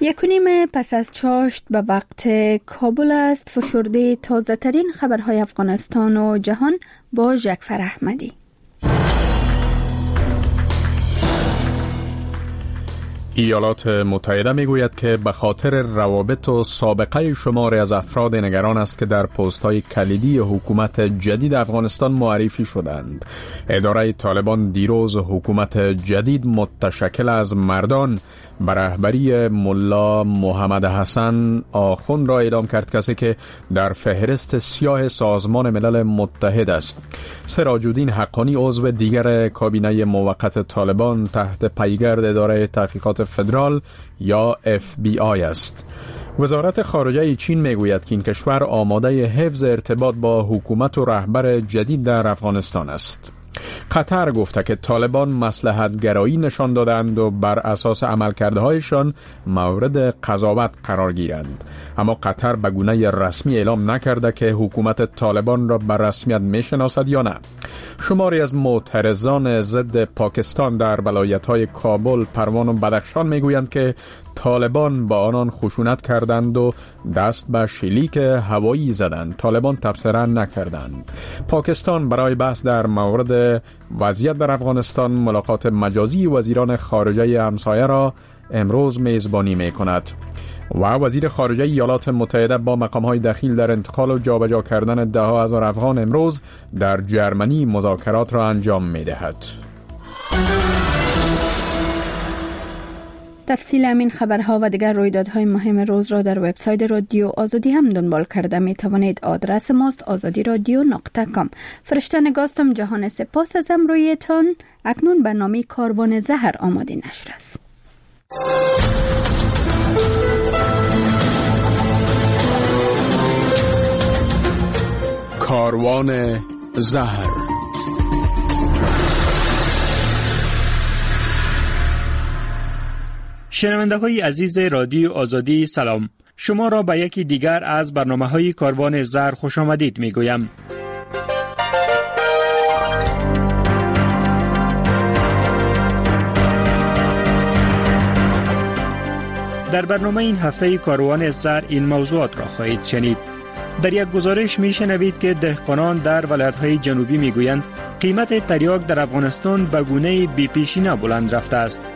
1:30 پس از چاشت به وقت کابل است. فشرده تازه ترین خبرهای افغانستان و جهان با جعفر احمدی. ایالات متحده میگوید که به خاطر روابط و سابقه شماری از افراد نگران است که در پست‌های کلیدی حکومت جدید افغانستان معرفی شدند. اداره طالبان دیروز حکومت جدید متشکل از مردان به رهبری ملا محمد حسن آخوند را اعلام کرد، کسی که در فهرست سیاه سازمان ملل متحد است. سراج الدین حقانی عضو دیگر کابینه موقت طالبان تحت پیگرد اداره تحقیقات فدرال یا FBI است. وزارت خارجه چین میگوید که این کشور آماده حفظ ارتباط با حکومت و رهبر جدید در افغانستان است. قطر گفته که طالبان مصلحت گرایی نشان دادند و بر اساس عملکردهایشان مورد قضاوت قرار گیرند، اما قطر به گونه رسمی اعلام نکرده که حکومت طالبان را به رسمیت میشناسد یا نه. شماری از معترضان ضد پاکستان در ولایت‌های کابل، پروان و بدخشان میگویند که طالبان با آنان خشونت کردند و دست به شلیک هوایی زدند. طالبان تبصره نکردند. پاکستان برای بحث در مورد وضعیت در افغانستان ملاقات مجازی وزیران خارجه همسایه را امروز میزبانی میکند و وزیر خارجه ایالات متحده با مقام‌های دخیل در انتقال و جابجا کردن ده‌ها هزار افغان امروز در جرمنی مذاکرات را انجام می‌دهد. تفصیل همین خبرها و دیگر رویدادهای مهم روز را در وبسایت رادیو آزادی هم دنبال کرده می توانید. آدرس ماست azadiradio.com. فرشته نگاستم جهان سپاس از امرویتان. اکنون برنامه کاروان زهر آماده نشر است. کاروان زهر. شنونده های عزیز رادیو آزادی سلام. شما را به یکی دیگر از برنامه های کاروان زهر خوش آمدید می گویم. در برنامه این هفته کاروان زهر این موضوعات را خواهید شنید. در یک گزارش می شنوید که دهقانان در ولایت‌های جنوبی می گویند قیمت تریاک در افغانستان به گونه بی‌پیشینه بلند رفته است.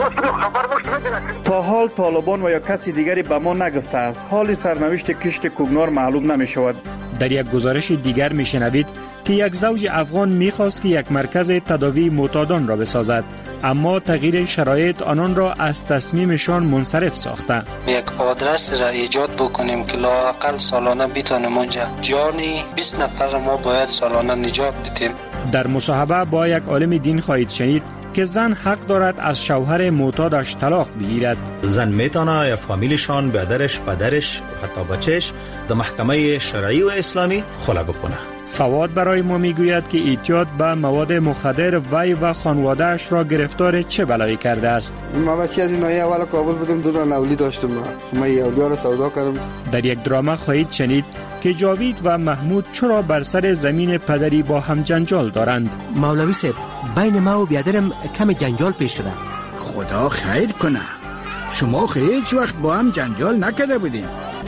تا حال طالبان و یا کسی دیگری به ما نگفته است. حال سرنوشت کشت کوگنار معلوم نمی شود. در یک گزارش دیگر می شنوید که یک زوج افغان می خواست که یک مرکز تداوی معتادان را بسازد، اما تغییر شرایط آنان را از تصمیمشان منصرف ساخته. یک آدرس را ایجاد بکنیم که لااقل سالانه بتانیم اونجا جانی 20 نفر ما باید سالانه نجات بدیم. در مصاحبه با یک عالم دین خواهید شنید که زن حق دارد از شوهر معتادش طلاق بگیرد. زن میتونه یا فامیلشان، برادرش، پدرش و حتی بچهش در محکمه شرعی و اسلامی خلع بکنه. فواد برای ما میگوید که اعتیاد به مواد مخدر وی و خانواده‌اش را گرفتار چه بلایی کرده است. ما بچه از نایه اول کابل بودیم، دو تا اولی داشتم. ما یه را سودا کردم. در یک دراما خواهید شنید که جاوید و محمود چرا بر سر زمین پدری با هم جنجال دارند. مولوی صاحب، بین ما و بیادرم کم جنجال پیش شده. خدا خیر کنه. شما هیچ وقت با هم جنجال نکرده بودین.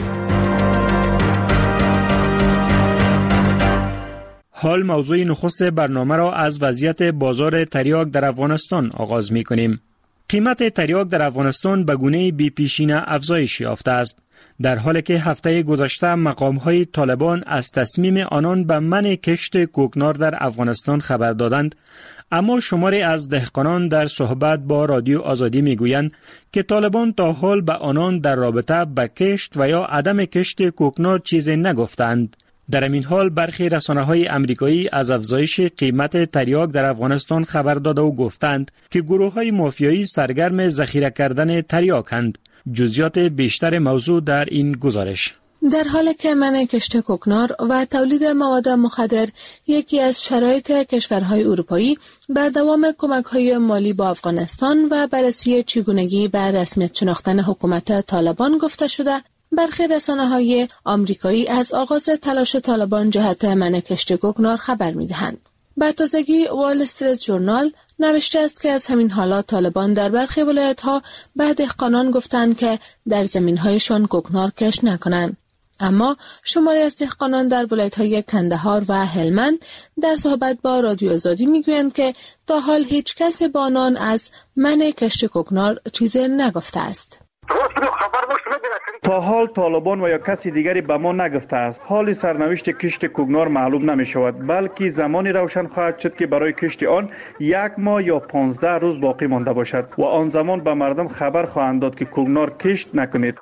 حال موضوع نخست برنامه را از وضعیت بازار تریاک در افغانستان آغاز می کنیم. قیمت تریاک در افغانستان به گونه بی‌پیشینه افزایش یافته است، در حالی که هفته گذشته مقام‌های طالبان از تصمیم آنان به منع کشت کوکنار در افغانستان خبر دادند. اما شماری از دهقانان در صحبت با رادیو آزادی میگویند که طالبان تا حال به آنان در رابطه به کشت و یا عدم کشت کوکنار چیزی نگفتند. در این حال برخی رسانه‌های امریکایی از افزایش قیمت تریاک در افغانستان خبر داده و گفتند که گروه‌های مافیایی سرگرم ذخیره کردن تریاکند. جزئیات بیشتر موضوع در این گزارش. در حالی که منع کشت کوکنار و تولید مواد مخدر یکی از شرایط کشورهای اروپایی بر دوام کمک‌های مالی با افغانستان و بررسی چگونگی بر رسمیت شناختن حکومت طالبان گفته شده، برخی رسانه‌های آمریکایی از آغاز تلاش طالبان جهت منع کشت کوکنار خبر می‌دهند. به تازگی وال استریت ژورنال نوشته است که از همین حالا طالبان در برخی ولایت‌ها به دهقانان گفتند که در زمین‌هایشان کوکنار کشت نکنند. اما شماری از دهقانان در ولایت‌های کندهار و هلمند در صحبت با رادیو آزادی می‌گویند که تا حال هیچ کس به آنان از منع کشت کوکنار چیزی نگفته است. تا حال طالبان و یا کسی دیگری به ما نگفته است. حال سرنوشت کشت کوکنار معلوم نمی شود، بلکه زمانی روشن خواهد شد که برای کشت آن 1 ماه یا 15 روز باقی مانده باشد و آن زمان به مردم خبر خواهند داد که کوکنار کشت نکنید.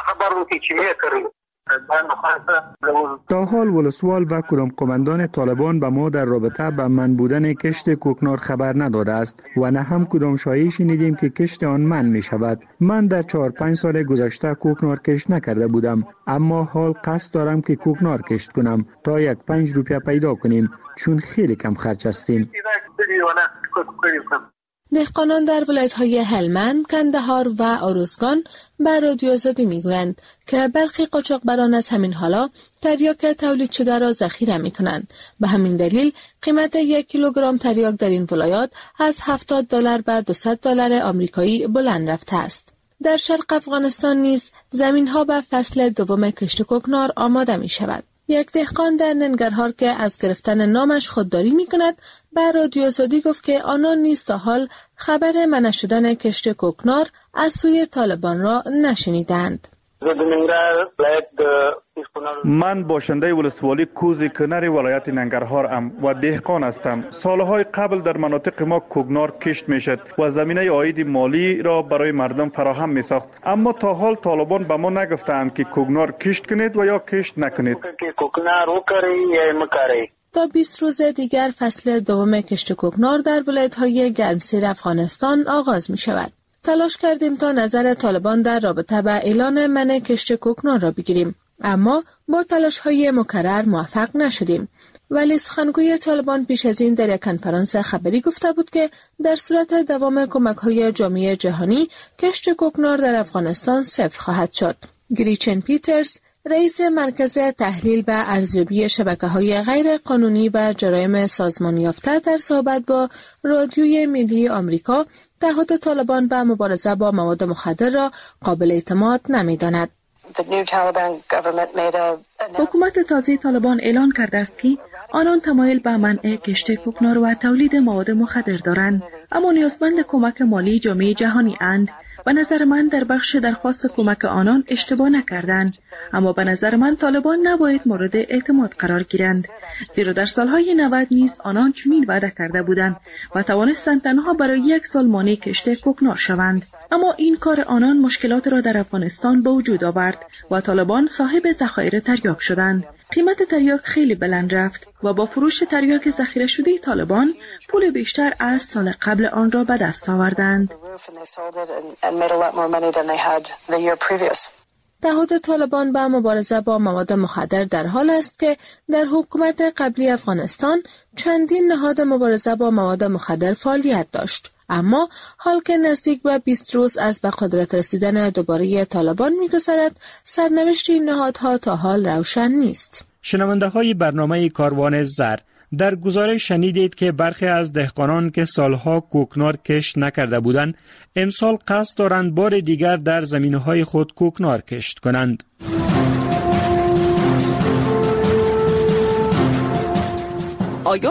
تا حال ولسوال و کدام قماندان طالبان به ما در رابطه با من بودن کشت کوکنار خبر نداده است و نه هم کدام شایعه شنیدیم که کشت آن من می شود. من در 4-5 سال گذشته کوکنار کشت نکرده بودم، اما حال قصد دارم که کوکنار کشت کنم تا 1-5 روپیه پیدا کنیم، چون خیلی کم خرج هستیم. دهقانان در ولایت‌های هلمند، کندهار و آروزگان به رادیو آزادی می‌گویند که برخی قاچاقبران از همین حالا تریاک تولید شده را ذخیره می‌کنند. به همین دلیل قیمت 1 کیلوگرم تریاک در این ولایات از $70 به $200 آمریکایی بلند رفته است. در شرق افغانستان نیز زمین‌ها به فصل دوم کشت کوکنار آماده می‌شود. یک دهقان در ننگرهار که از گرفتن نامش خودداری می‌کند به رادیو آزادی گفت که آنان نیز تا حال خبر منع شدن کشت کوکنار از سوی طالبان را نشنیدند. من باشنده ولسوالی کوزی کنر ولایت ننگرهارم و دهقان هستم. سالهای قبل در مناطق ما کوکنار کشت میشد و زمینه عاید مالی را برای مردم فراهم می ساخت، اما تا حال طالبان به ما نگفتند که کوکنار کشت کنید و یا کشت نکنید. تا 20 روز دیگر فصل دوم کشت کوکنار در ولایت‌های گرمسیر افغانستان آغاز می شود. تلاش کردیم تا نظر طالبان در رابطه با اعلان منع کشت کوکنار را بگیریم، اما با تلاش‌های مکرر موفق نشدیم. ولی سخنگوی طالبان پیش از این در یک کنفرانس خبری گفته بود که در صورت دوام کمک‌های جامعه جهانی کشت کوکنار در افغانستان صفر خواهد شد. گریچن پیترز، رئیس مرکز تحلیل و ارزیابی شبکه‌های غیر قانونی و جرایم سازمان یافته، در صحبت با رادیوی ملی آمریکا تعهد طالبان به مبارزه با مواد مخدر را قابل اعتماد نمی‌داند. حکومت تازه طالبان اعلان کرده است که آنان تمایل به منع کشت کوکنار و تولید مواد مخدر دارند، اما نیازمند کمک مالی جامعه جهانی اند. به نظر من در بخش درخواست کمک آنان اشتباه نکردند، اما به نظر من طالبان نباید مورد اعتماد قرار گیرند، زیرا در سالهای 90 نیز آنان چنین وعده کرده بودند و توانستند تنها برای 1 سال مانع کشت کوکنار شوند. اما این کار آنان مشکلات را در افغانستان به وجود آورد و طالبان صاحب ذخایر تریاک شدند. قیمت تریاک خیلی بلند رفت و با فروش تریاک ذخیره شده طالبان پول بیشتر از سال قبل آن را به دست آوردند. تعهد طالبان به مبارزه با مواد مخدر در حال است که در حکومت قبلی افغانستان چندین نهاد مبارزه با مواد مخدر فعالیت داشت، اما حال که نزدیک به 20 روز از به قدرت رسیدن دوباره طالبان می‌گذرد، سرنوشت این نهادها تا حال روشن نیست. شنونده های برنامه کاروان زر، در گزارش شنیدید که برخی از دهقانان که سالها کوکنار کشت نکرده بودند، امسال قصد دارند بار دیگر در زمینهای خود کوکنار کشت کنند. آیا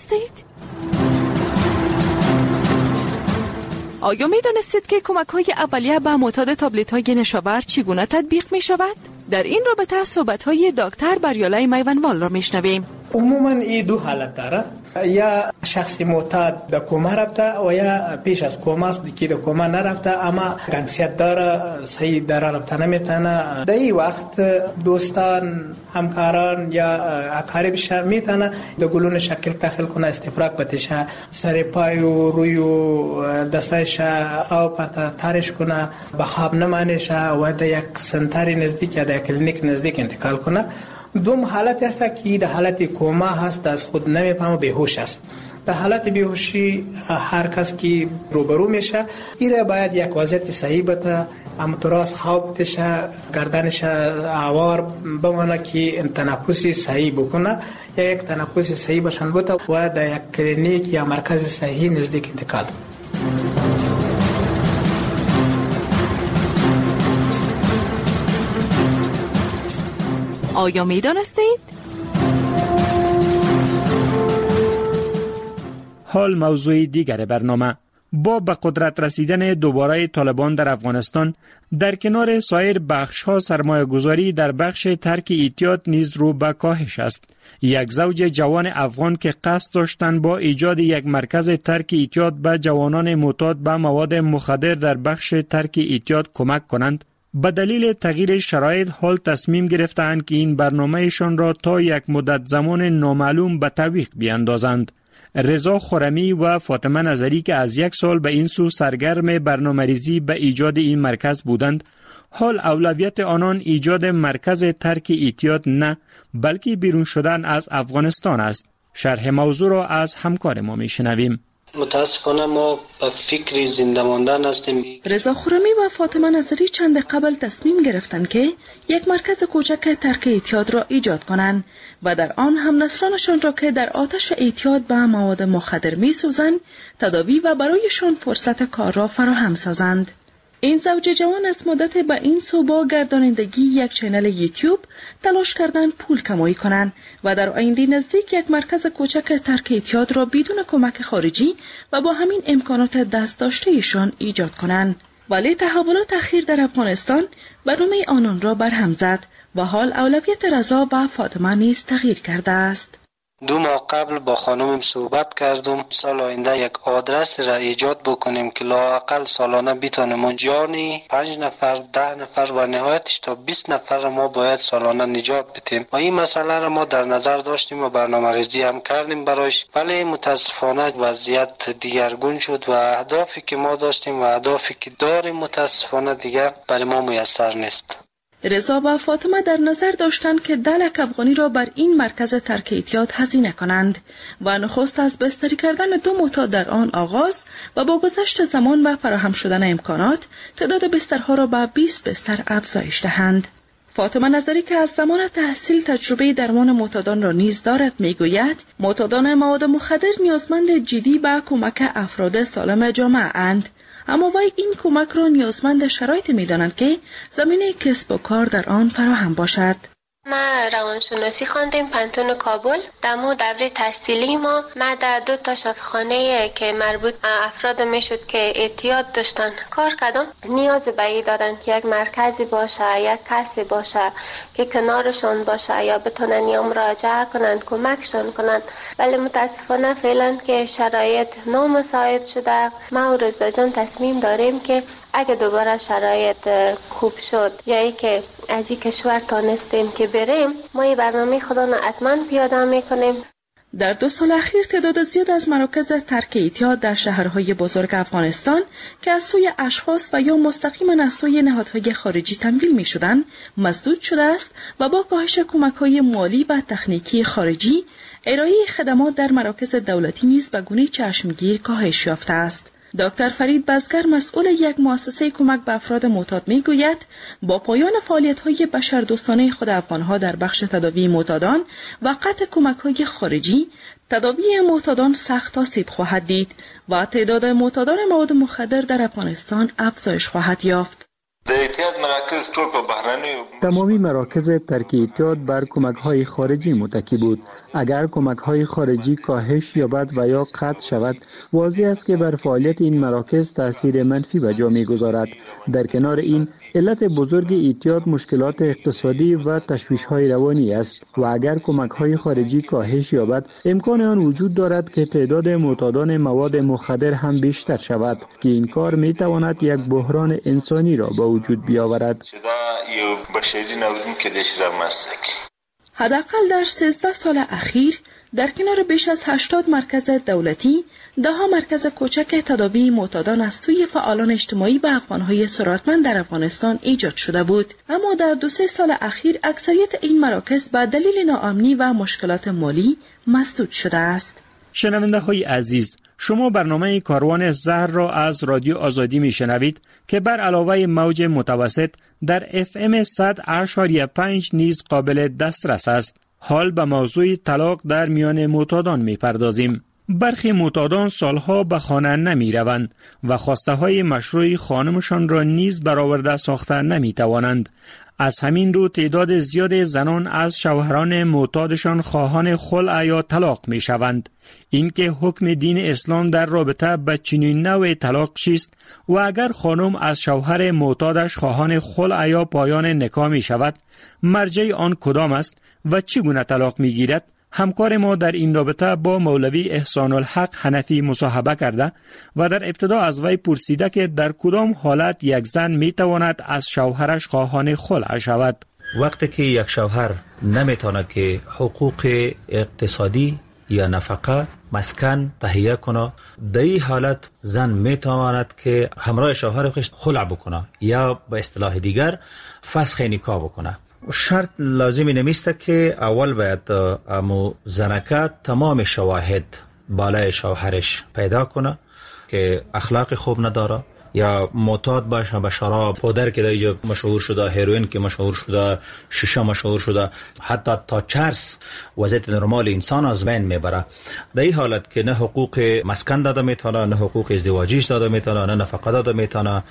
می دانستید که کمک‌های اولیه به معتاد تابلت‌های نشابر چگونه تطبیق می شود؟ در این رابطه صحبت‌های دکتر بریالای میوانوال را میشنویم. عموما این 2 حالت داره، یا شخص معتاد در کوما رفته و یا پیش از کوما است که در کوما نرفته اما گنگسیت داره، صحیح داره رفته نمیتونه. در این وقت دوستان، همکاران یا اقاربش میتونه در گلون شکل داخل کنه، استفراغ بتشه، سر پای و روی و دستش او پتا تارش کنه، به خواب نمانشه و در یک سنتری نزدیک یا در کلینیک نزدیک انتقال کنه. دوم حالت است که در حالت کوما هست، از خود نمیفهمه، بیهوش است. در حالت بیهوشی هر کس که روبرو میشه ایره باید یک وضعیت صحیح بده، امتراس خواب بشه، گردنش آوار بمانه که تنفسی صحیح بکنه یا یک تنفسی صحیح بشن بده و در یک کلینیک یا مرکز صحیح نزدیک انتقال. آیا میدانستید؟ حال موضوع دیگر برنامه. با به قدرت رسیدن دوباره طالبان در افغانستان در کنار سایر بخش‌ها سرمایه گذاری در بخش ترک ایتیاد نیز رو به کاهش است. یک زوج جوان افغان که قصد داشتند با ایجاد یک مرکز ترک ایتیاد به جوانان معتاد به مواد مخدر در بخش ترک ایتیاد کمک کنند، به دلیل تغییر شرایط حال تصمیم گرفتند که این برنامهشان را تا یک مدت زمان نامعلوم به تعویق بیاندازند. رضا خرمی و فاطمه نظری که از یک سال به این سو سرگرم برنامه‌ریزی به ایجاد این مرکز بودند، حال اولویت آنان ایجاد مرکز ترک ایتیاد نه بلکه بیرون شدن از افغانستان است. شرح موضوع را از همکار ما میشنویم. متاسفانه ما به فکر زنده ماندن هستیم. رضا خرمی و فاطمه نظری چند قبل تصمیم گرفتند که یک مرکز کوچک ترک اعتیاد را ایجاد کنند و در آن هم نسلانشان را که در آتش اعتیاد به مواد مخدر می سوزند تداوی و برایشان فرصت کار را فراهم سازند. این زوج جوان از مدت به این سو با گردانندگی یک چینل یوتیوب تلاش کردند پول کمایی کنند و در آینده نزدیک یک مرکز کوچک ترک اعتیاد را بدون کمک خارجی و با همین امکانات دست داشته‌شان ایجاد کنند. ولی تحولات اخیر در افغانستان برنامه آنان را برهم زد و حال اولویت رضا و فاطمه نیز تغییر کرده است. 2 ماه قبل با خانمم صحبت کردم سال آینده یک آدرس را ایجاد بکنیم که لااقل سالانه بتانیم جانی 5 نفر 10 نفر و نهایتش تا 20 نفر ما باید سالانه نجات بدیم و این مسئله را ما در نظر داشتیم و برنامه‌ریزی هم کردیم برایش، ولی متاسفانه وضعیت دیگرگون شد و اهدافی که ما داشتیم و اهدافی که داریم متاسفانه دیگر برای ما میسر نیست. رضا و فاطمه در نظر داشتند که 10 لک افغانی را بر این مرکز ترک اعتیاد هزینه کنند و نخست از بستری کردن 2 معتاد در آن آغاز و با گذشت زمان و فراهم شدن امکانات تعداد بسترها را به 20 بستر افزایش دهند. فاطمه نظری که از زمان تحصیل تجربه درمان معتادان را نیز دارد میگوید معتادان مواد مخدر نیازمند جدی به کمک افراد سالم جامعه اند، اما وی این کمک را نیازمند شرایط می‌دانند که زمینه کسب و کار در آن فراهم باشد. ما روانشناسی خواندیم پنتون کابل. در دوره تحصیلی ما در 2 تا شفاخانه که مربوط افراد میشد که اعتیاد داشتن کار کردم. نیاز به این دارن که یک مرکزی باشه، یک کسی باشه که کنارشون باشه یا بتونن یا مراجعه کنن، کمکشون کنن، ولی متاسفانه فعلا که شرایط نامساعد شده. ما و رضا جان تصمیم داریم که اگه دوباره شرایط خوب شد یا ای که از این کشور تانستیم که بریم، ما این برنامه خدا را حتما پیاده میکنیم. در 2 سال اخیر تعداد زیاد از مراکز ترک اعتیاد در شهرهای بزرگ افغانستان که از سوی اشخاص و یا مستقیما از سوی نهادهای خارجی تمویل می شدند مسدود شده است و با کاهش کمک‌های مالی و تکنیکی خارجی ارائه خدمات در مراکز دولتی نیز به گونه چشمگیر کاهش یافته است. دکتر فرید بزگر مسئول یک مؤسسه کمک به افراد معتاد میگوید با پایان فعالیت‌های بشردوستانه خود افغان‌ها در بخش تداوی معتادان و قطع کمک‌های خارجی، تداوی معتادان سخت آسیب خواهد دید و تعداد معتادان مواد مخدر در افغانستان افزایش خواهد یافت. تمامی مراکز ترک اعتیاد بر کمک‌های خارجی متکی بود. اگر کمک‌های خارجی کاهش یابد و یا قطع شود، واضح است که بر فعالیت این مراکز تأثیر منفی به جا می‌گذارد. در کنار این، علت بزرگ اعتیاد مشکلات اقتصادی و تشویش‌های روانی است و اگر کمک‌های خارجی کاهش یابد، امکان آن وجود دارد که تعداد معتادان مواد مخدر هم بیشتر شود که این کار می‌تواند یک بحران انسانی را به وجود بیاورد. حداقل در 13 سال اخیر در کنار بیش از 80 مرکز دولتی، 10 مرکز کوچک تداوی معتادان از سوی فعالان اجتماعی به افغان‌های ثروتمند در افغانستان ایجاد شده بود، اما در 2-3 سال اخیر اکثریت این مراکز به دلیل ناامنی و مشکلات مالی مسدود شده است. شنونده های عزیز، شما برنامه کاروان زهر را از رادیو آزادی می شنوید که بر علاوه موج متوسط در FM 100.5 نیز قابل دسترس است. حال به موضوع طلاق در میان معتادان می پردازیم. برخی معتادان سالها به خانه نمی روند و خواسته های مشروع خانمشان را نیز برآورده ساخته نمی توانند. از همین رو تعداد زیاد زنان از شوهران معتادشان خواهان خلع یا طلاق می شوند. اینکه حکم دین اسلام در رابطه با چنین نوع طلاق چیست و اگر خانم از شوهر معتادش خواهان خلع یا پایان نکاح می شود، مرجع آن کدام است و چگونه طلاق می گیرد؟ همکار ما در این رابطه با مولوی احسان الحق حنفی مصاحبه کرده و در ابتدا از وی پرسیده که در کدام حالت یک زن می تواند از شوهرش خواهان خلع شود. وقتی که یک شوهر نمیتونه که حقوق اقتصادی یا نفقه مسکن تهیه کنه، در این حالت زن میتواند که همراه شوهر خودش خلع بکنه یا به اصطلاح دیگر فسخ نکاح بکنه. شرط لازمی نمیسته که اول باید امو زنکه تمام شواهد بالای شوهرش پیدا کنه که اخلاق خوب نداره یا معتاد باشه به شراب، پودر که در اینجا مشهور شده، هیروئین که مشهور شده، شیشه مشهور شده، حتی تا چرس وضعیت نرمال انسان از بین میبره. در این حالت که نه حقوق مسکن داده میتونه، نه حقوق ازدواجیش داده میتونه، نه نفقه داده میتونه،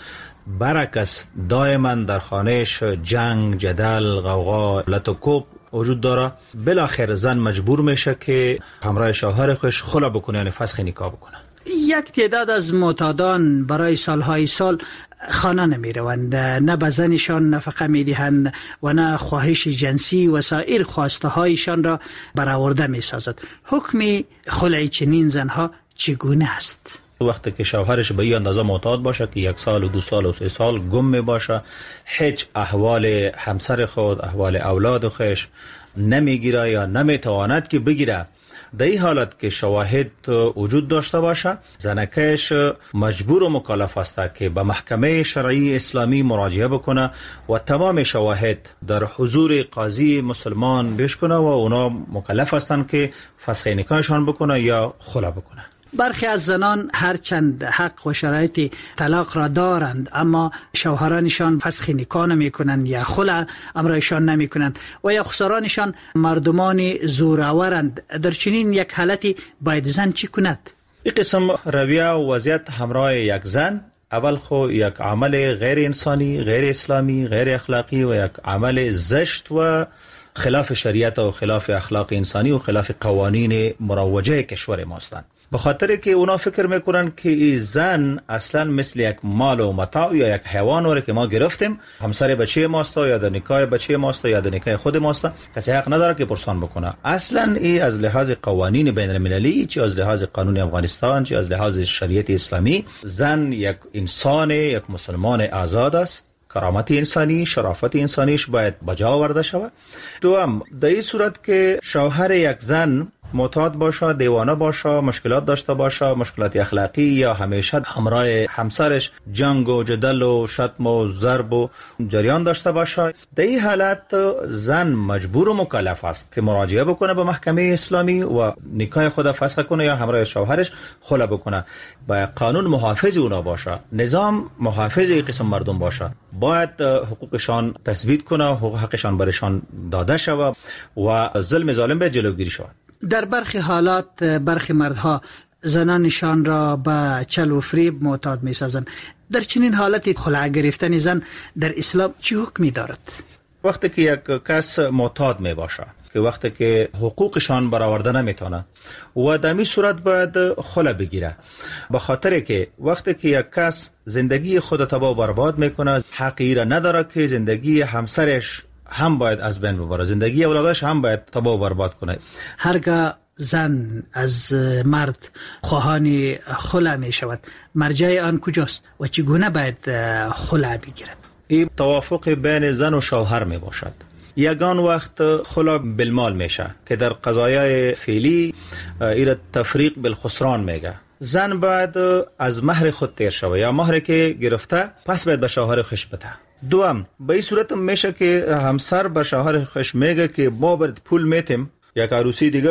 برعکس دائما در خانهش جنگ، جدل، غوغا، لت و کوب وجود داره، بالاخره زن مجبور میشه که همراه شوهر خودش خلع بکنه، یعنی فسخ نکاح بکنه. یک تعداد از معتادان برای سالهای سال خانه نمی روند، نه به زنشان نفقه می دهند و نه خواهش جنسی و سایر خواسته هایشان را برآورده می سازد. حکم خلع چنین زنها چگونه است؟ وقتی که شوهرش به این اندازه معتاد باشه که 1 سال و 2 سال و 3 سال گم می باشه، هیچ احوال همسر خود، احوال اولاد خودش نمیگیره یا نمیتواند که بگیره، در این حالت که شواهد وجود داشته باشه، زنکش مجبور و مکلف است که به محکمه شرعی اسلامی مراجعه بکنه و تمام شواهد در حضور قاضی مسلمان پیش کنه و اونا مکلف هستند که فسخ نکاحشان بکنه یا خلع بکنه. برخی از زنان هرچند حق و شرایط طلاق را دارند اما شوهرانشان فسخ نکاح نمی کنند یا خلع امرایشان نمی کنند و یا خسرانشان مردمان زورآورند. در چنین یک حالتی باید زن چی کند؟ این قسم رویه و وضعیت همراه یک زن اول خو یک عمل غیر انسانی، غیر اسلامی، غیر اخلاقی و یک عمل زشت و خلاف شریعت و خلاف اخلاق انسانی و خلاف قوانین مروجه کشور ما هستند. به خاطر که اونا فکر میکنن که زن اصلا مثل یک مال و متاع یا یک حیوان وره که ما گرفتیم، همسر بچه ماست یا در نکاح بچه ماست یا در نکاح خود ماست، کسی حق نداره که پرسان بکنه. اصلا این از لحاظ قوانین بین المللی، چه از لحاظ قانون افغانستان، چه از لحاظ شریعت اسلامی، زن یک انسان، یک مسلمان آزاد است. کرامت انسانی، شرافت انسانیش باید بجا آورده شود. دوم، در این صورت که شوهر یک زن معتاد باشه، دیوانه باشه، مشکلات داشته باشه، مشکلات اخلاقی یا همیشه همراه همسرش جنگ و جدل و شتم و ضرب و جریان داشته باشه، در این حالت زن مجبور و مکلف است که مراجعه بکنه به محکمه اسلامی و نکاح خود فسخ کنه یا همراه شوهرش خلع بکنه. باید قانون محافظ اونا باشه، نظام محافظ این قسم مردم باشه، باید حقوقشان تثبیت کنه، حقوقشان برشان داده شود و ظلم ظالم به جلوگیری شود. در برخی حالات برخی مردها زنانشان را به چل و فریب معتاد می سازند. در چنین حالتی خلع گرفتن زن در اسلام چه حکمی دارد؟ وقتی که یک کس معتاد می باشه که وقتی که حقوقشان برآورده نمیتونه و در این صورت باید خلع بگیره، به خاطر که وقتی که یک کس زندگی خود تباه برباد میکنه، حقی را نداره که زندگی همسرش هم باید از بین ببره، زندگی اولادش هم باید تباه و برباد کنه. هرگاه زن از مرد خواهان خلع می شود، مرجع آن کجاست و چگونه باید خلع بگیرد؟ این توافق بین زن و شوهر می باشد. یگان وقت خلع بالمال میشه که در قضایای فعلی این تفریق بالخسران میگه. زن باید از مهر خود تیر شود یا مهری که گرفته پس باید به شوهر خش بده. دوم، به این صورت میشه که همسر به شوهر خش میگه که ما باید پول میتیم یک عروسی دیگه کو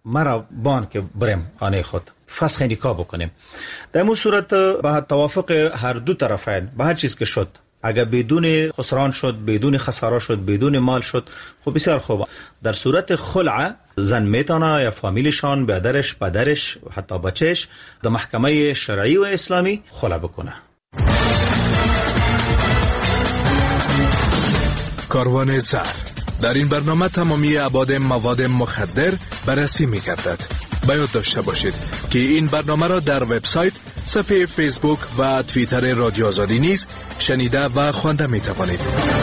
مرا بان که بریم خانه خود فسخ نکاح بکنیم. در این صورت به توافق هر دو طرفین به هر چیز که شد، اگر بدون خسران شد، بدون خساره شد، بدون مال شد، خب بسیار خوب. در صورت خلع زن میتونه یا فامیلشان، برادرش، پدرش، حتی بچهش در محکمه شرعی و اسلامی خلع بکنه. کاروان زهر. در این برنامه تمامی ابعاد مواد مخدر بررسی می‌گردد. باید داشته باشید که این برنامه را در وبسایت، صفحه فیسبوک و توییتر رادیو آزادی نیز شنیده و خوانده می‌توانید.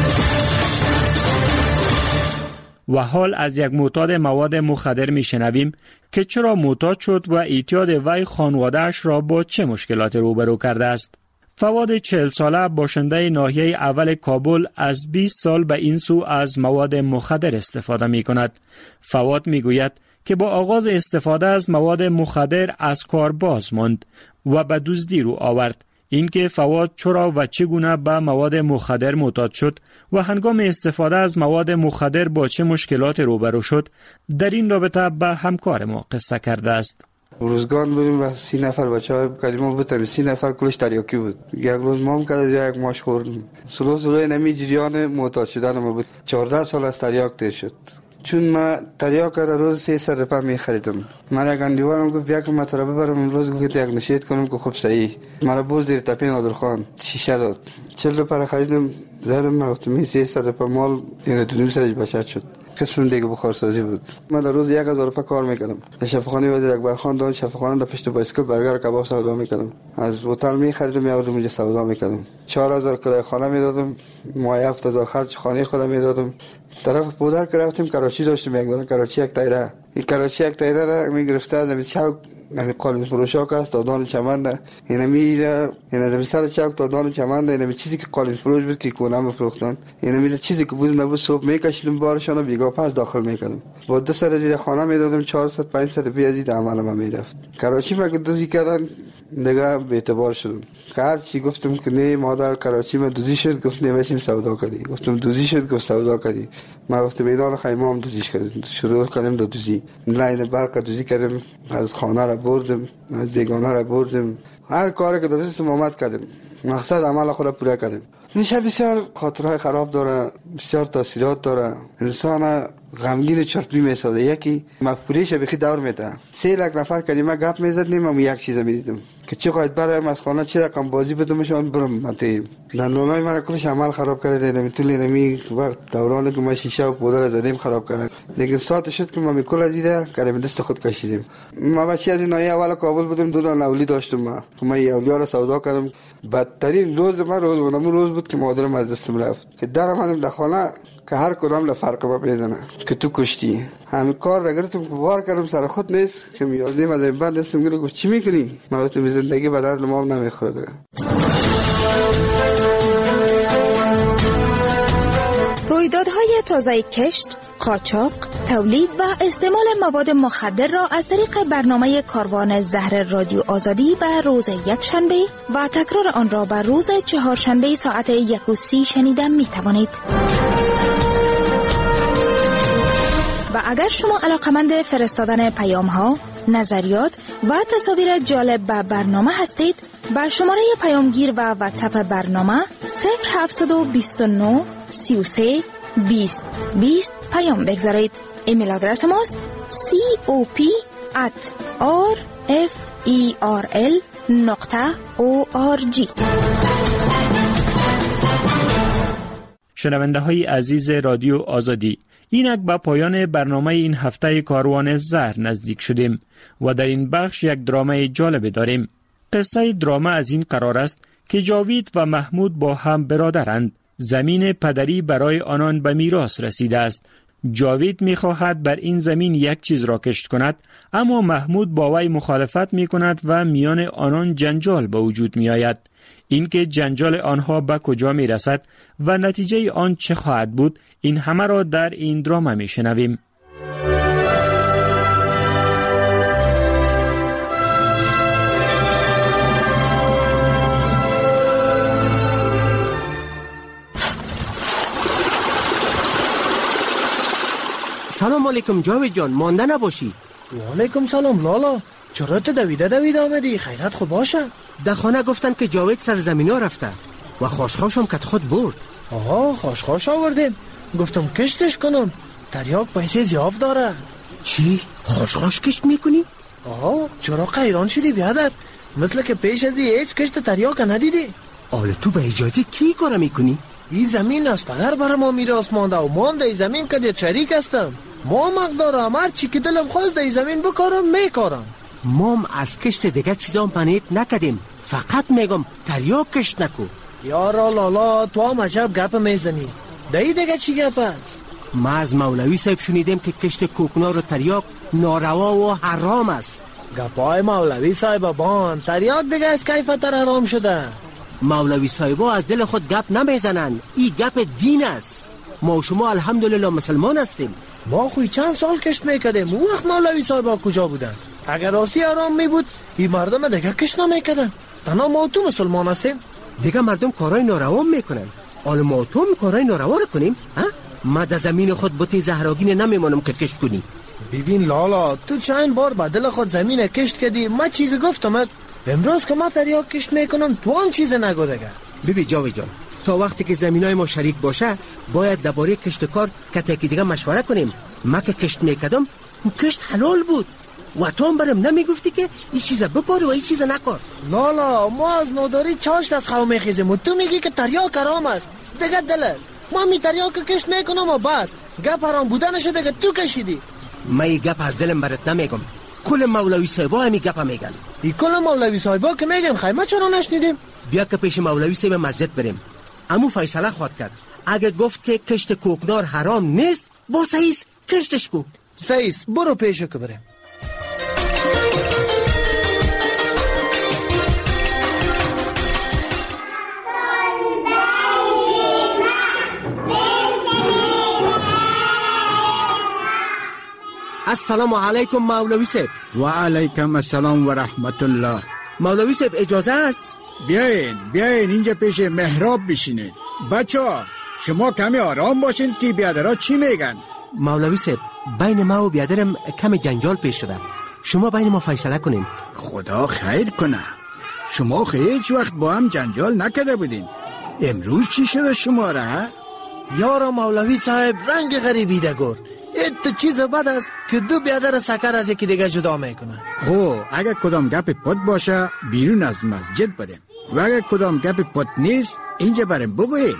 و حال از یک معتاد مواد مخدر میشنویم که چرا معتاد شد و اعتیاد وی خانواده‌اش را با چه مشکلات روبرو کرده است. فواد 40 ساله باشنده ناحیه اول کابل از 20 سال به این سو از مواد مخدر استفاده می کند. فواد می گوید که با آغاز استفاده از مواد مخدر از کار باز ماند و به دزدی رو آورد. اینکه فواد چرا و چگونه به مواد مخدر معتاد شد و هنگام استفاده از مواد مخدر با چه مشکلات روبرو شد، در این رابطه به همکار ما قصه کرده است. روزگان بودیم و 30 نفر بچه های کلمه بودیم، 30 نفر کلش تریاکی بود. یک روز مام کرد یا یک ماش خوردم. سلو نمی جریان معتاد شدن ما بود. 14 سال از تریاک تیر شد. چون ما تریاک را روز 300 روپیه می خریدم. من یک اندیوارم گفت بیا که ما ترا ببرم امروز گفت یک نشید کنم که خوب صحیح. مرا بوز زیر تپه نادرخان شیشه داد. 40 روپیه خریدم زدم ما گفتم 300 روپیه مال این دونیم سرش بچت شد. قسم دیگه بخارسازی بود. من در روز 1000 روپیه کار میکردم. در شفاخانه وزیر اکبر خان دان شفاخانه در پشت بایسکل برگر کباب سودا میکردم. از هتل میخریدم میآوردم اینجا سودا میکردم. 4000 کرایه خانه میدادم، ماهی 7000 خرج خانه خودم میدادم. طرف پودر که رفتیم کراچی داشتم، یک دونه کراچی یک تایره. این کراچی یک تایره را میگرفته از چوک یعنی قالب فروشا است تا دان چمن، اینا میره اینا در سر چوک تا دان چمن، اینا چیزی که قالب فروش بود که کونه میفروختن، اینا میره چیزی که بود نبود صبح میکشیدم بارشون بیگا پس داخل میکردم. با 2 سر زیر خانه میدادم 400 500 روپیه زیر عمل ما میرفت. کراچی ما که دوزی کردن دیگه به اعتبار شدم. هر چی گفتم که نه مادر کراچی ما دوزی شد، گفت نمیشیم سودا کردی. گفتم دوزی شد، گفت سودا کردی. ما گفتم میدان خیمام دوزیش کردیم، شروع کردیم دو دوزی. لاین برق دوزی کردیم، از خانه را بردم، از بیگانه را بردم، هر کاری که دستم اومد کردیم. مقصد عمل خود پورا کردیم. میشه بسیار خاطرهای خراب داره، بسیار تاثیرات داره، انسان غمگین چرتمی میسازه. یکی مفکوریش بخی دور میده. 3 لک نفر کلمه گپ میزدیم، من یک چیز میدیدم که چه خواهد برایم از خانه چه رقم بازی بدمشان برم مته. لندونای من کلش عمل خراب کرده، نمیتونی نمی وقت دوران که ما شیشه و پودر زدیم خراب کرد. لیکن ساعت شد که ما میکل دیده کردیم دست خود کشیدیم. ما بچه از ناحیه اول کابل بودیم، 2 تا اولی داشتم. ما اولیاء را سودا کردم. بدترین روز من روز بود که مادرم از دستم رفت که در منم در خانه که هر کدام لفرق ما بزنه که تو کشتی. همین کار را گرفتم که وار کردم سر خود نیست که میادیم از این بعد دستم گرفت گفت چی میکنی؟ من گفتم زندگی به درد ما نمیخوره. رویدادهای تازه کشت، قاچاق، تولید و استعمال مواد مخدر را از طریق برنامه کاروان زهر رادیو آزادی به روز یکشنبه و تکرار آن را به روز چهارشنبه ساعت 1:30 شنیده می توانید. و اگر شما علاقمند فرستادن پیام ها، نظریات و تصاویر جالب به برنامه هستید، بر شماره پیامگیر و واتساپ برنامه 0729 33 20 20 پیام بگذارید. ایمیل آدرس ماست cop@rferl.org. شنونده های عزیز رادیو آزادی، اینک به پایان برنامه این هفته کاروان زهر نزدیک شدیم و در این بخش یک درامه جالب داریم. قصه درامه از این قرار است که جاوید و محمود با هم برادرند. زمین پدری برای آنان به میراث رسیده است. جاوید می‌خواهد بر این زمین یک چیز را کشت کند، اما محمود با وی مخالفت می‌کند و میان آنان جنجال به وجود می‌آید. اینکه جنجال آنها به کجا می‌رسد و نتیجه آن چه خواهد بود، این همه را در این درامه می‌شنویم. سلام علیکم جاوید جان، مانده نباشی. وعلیکم سلام لالا، چرا تو دویده آمدی؟ خیرت خوب باشه؟ در خانه گفتن که جاوید سرزمین ها رفته و خاشخاش هم کت خود برد. آها، خاشخاش آوردیم. گفتم کشتش کنم، تریاک پیسه زیاف داره. چی؟ خاشخاش کشت میکنی؟ آها، چرا قیران شدی بیادر؟ مثل که پیش ازی هیچ کشت تریاک ندیدی؟ آله تو به اجازه کی کار میکنی؟ این زمین است، پدر برای ما میراث مانده و ما هم در زمین کدیت شریک هستم. ما مقدارم، هر چی که دلم خواست در زمین بکارم میکارم. ما هم از کشت دیگه چیزا منیت نکدیم، فقط میگم تریاک کشت نکو. یارا لالا، تو هم عجب گپ میزنی. دایی دیگه چی گپ است؟ ما از مولوی صاحب شنیدیم که کشت کوکنار و تریاک ناروا و حرام است. گپای مولوی صاحب بان، تریاک دیگه از کیفتر حرام شده. مولوی صاحبا از دل خود گپ نمیزنن، این گپ دین است. ما و شما الحمدلله مسلمان هستیم. ما خوی چند سال کشت میکردیم، اون وقت مولوی صاحبا کجا بودن؟ اگر راستی حرام می بود این مردم دیگه کشت نمیکردن. تنها ما تو مسلمان هستیم. دیگه مردم کارای ناروا میکنن، حالا ما تو کارای ناروا رو کنیم؟ ها؟ ما در زمین خود بوتی زهراگین نمیمونم که کشت کنی. ببین لالا، تو چند بار با دل خود زمین کشت کردی، من چیز گفتم. امروز که ما تریاک کشت میکنم تو هم چیز نگو دیگه. ببین جاوید جان، تا وقتی که زمینای ما شریک باشه باید درباره کشت کار کتکی دیگه مشوره کنیم. ما که کشت میکردم اون کشت حلال بود و تو هم برم نمیگفتی که این چیزا بکار و این چیزا نکار. لالا، ما از نوداری چاشت از خواه میخیزیم و تو میگی که تریاک حرام است. دیگه دلت ما می تریاک کشت میکنم و بس گپ حرام بودنشو دیگه تو کشیدی. من این گپ از دلم برات نمیگم، کل مولوی صاحبا همی گپ میگن. این کل مولوی صاحبا که میگن خیمه چرا نشنیدیم؟ بیا که پیش مولوی صاحب مسجد بریم. امو فیصله خواهد کرد. اگه گفت که کشت کوکنار حرام نیست، با سعیس کشتش کو. سعیس برو پیشو که بریم. السلام علیکم مولوی صاحب. و علیکم السلام و رحمت الله. مولوی صاحب اجازه است؟ بیاین اینجا پیش محراب بشینید. بچه‌ها شما کمی آرام باشین که بیادرها چی میگن. مولوی صاحب بین ما و بیادرم کمی جنجال پیش شده، شما بین ما فیصله کنیم. خدا خیر کنه. شما هیچ وقت با هم جنجال نکرده بودین، امروز چی شده شما را؟ یارا مولوی صاحب رنگ غریبی دگور. ایت چیز بد است که دو بیادر سکر از یکی دیگه جدا میکنه. خب اگر کدام گپ پد باشه بیرون از مسجد بریم و اگر کدام گپ پد نیست اینجا بریم بگوییم.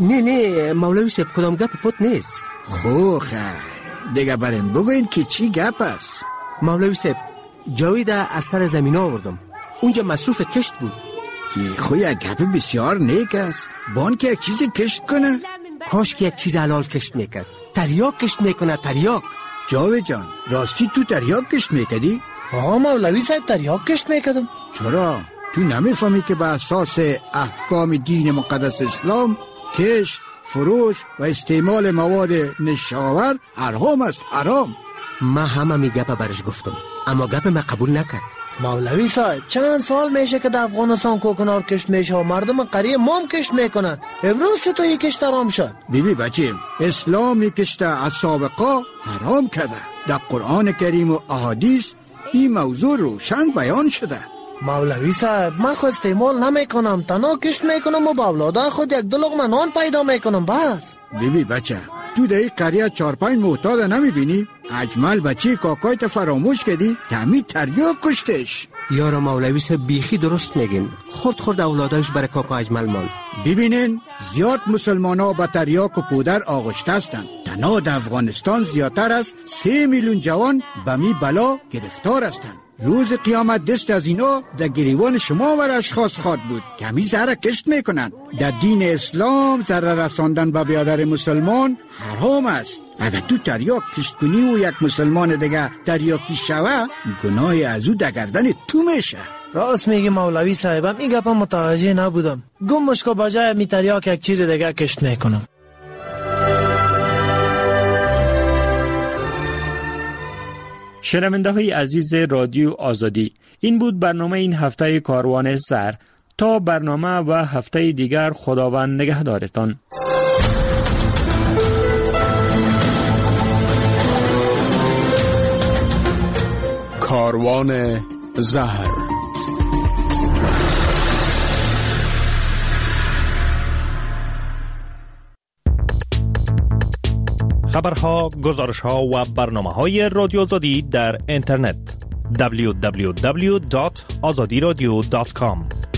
نه مولوی صاحب کدام گپ پد نیست. خب خیر دیگه بریم بگوییم که چی گپ است. مولوی صاحب جاوید از سر زمین آوردم، اونجا مصروف کشت بود. خو یک گپ بسیار نیک است. بان که یک چیزی کشت کنه، کاش که یک چیز حلال کشت میکرد. تریاک کشت میکنه، تریاک. جاوید جان راستی تو تریاک کشت میکردی؟ مولوی صاحب تریاک کشت میکردم. چرا؟ تو نمیفهمی که به اساس احکام دین مقدس اسلام کشت، فروش و استعمال مواد نشاور حرام است، حرام. ما همه می گپ برش گفتم اما گپ ما قبول نکرد. مولوی صاحب چند سال میشه که در افغانستان کوکنار کشت میشه و مردم قریه مام کشت میکنن، امروز چطور یک کشت حرام شد؟ بیبی بچیم اسلامی کشت از سابقا حرام کرده. در قرآن کریم و احادیث این موضوع روشن بیان شده. مولوی صاحب من خود استعمال نمیکنم، تنها کشت میکنم و با اولاده خود یک دو لقمه نان پیدا میکنم بس. بیبی بچه تو در این قریه 4-5 معتاد نمیبینی؟ اجمل بچه کاکایت فراموش کردی که همین تریاک کشتش. یارا مولوی صاحب بیخی درست میگین، خورد اولادایش برای کاکا اجمل مال. ببینین زیاد مسلمان ها با تریاک و پودر آغشته هستند. تنها در افغانستان زیادتر از 3 میلیون جوان به می بلا گرفتار هستند. روز قیامت دست از اینا در گریوان شما و اشخاص خواد بود که همین زهره کشت میکنن. در دین اسلام زهره رساندن به بیادر مسلمان حرام است. اگر تو تریاک کشت کنی و یک مسلمان دیگه تریاکی شوه، گناه از او در گردن تو میشه. راست میگی مولوی صاحبم، این گپا متوجه نبودم. گمش که بجای می تریاک یک چیز دیگه کشت میکنم. شنونده های عزیز رادیو آزادی، این بود برنامه این هفته کاروان سر. تا برنامه و هفته دیگر خداوند نگهدارتان. کاروان زهر. خبرها، گزارشها و برنامه‌های رادیو آزادی در اینترنت www.azadiradio.com